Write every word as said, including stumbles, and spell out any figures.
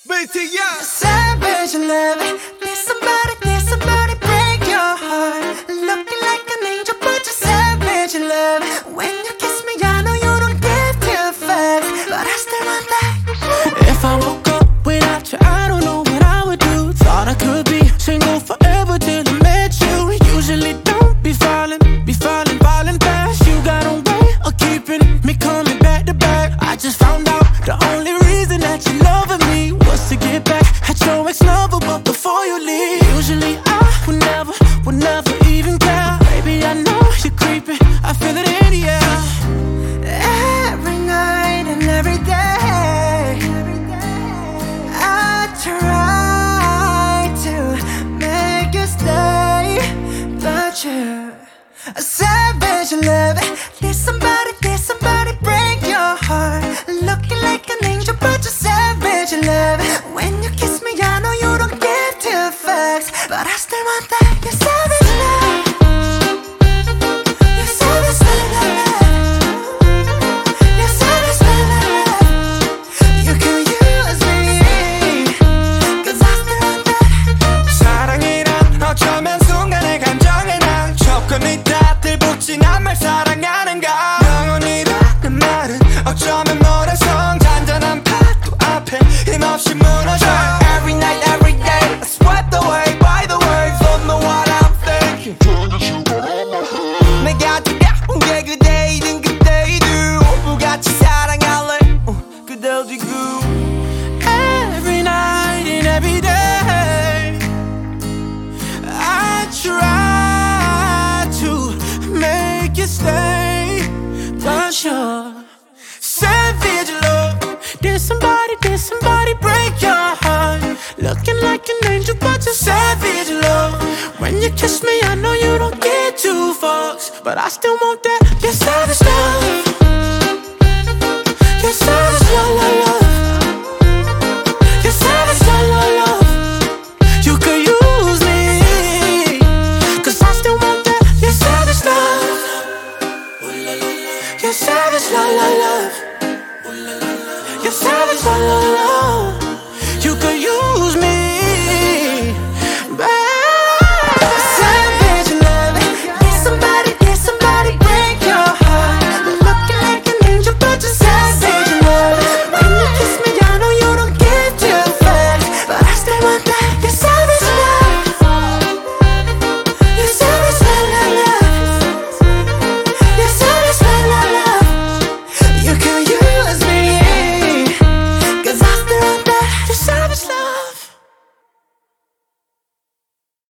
B T S. Savage love. Need somebody, need somebody break your heart. Looking like an angel, but you're savage love. When you kiss me, I know you don't give two fucks, but I still want that. If I woke up without you, I don't know what I would do. Thought I could be single forever till I met you. Usually don't be falling, be falling, falling fast. You got a way of keeping me coming back to back. I just found out the only reason that you loving me was to get back at your ex-lover, but before you leave, usually I would never, would never even care. Baby, I know you're creeping, I feel it in the air. Every night and every day, I try to make you stay, but you're a savage love. Need somebody, need somebody break your heart. Looking like an angel, but you're savage love. When you kiss me, I know you don't give two fucks, but I still want that. You're savage love. You're savage love. You're savage love. You can use me, 'cause I still want that. 사랑이란 어쩌면 순간의 감정에 난 조건이 다 들붙인 한 말 사랑하는가. 영원이라는 말은 어쩌면 모래성 잔잔한 파도 앞에 힘없이 무너져. Every night, every day, I swept away by the waves. Don't know what I'm thinking. 내가 두려운 게 그대이든 그대이든 오브같이 사랑할래. 어, 그대 어디고. Every night and every day, I try to make you stay, but you're savage love. Did somebody, did somebody break your heart? Looking like an angel, but you're savage love. When you kiss me, I know you don't get two fucks, but I still want that. You're savage love. You're savage love, love, love. You're savage love, love, love. You could use me, 'cause I still want that. You're savage love. You're savage love, love, love. You're savage love, love, love.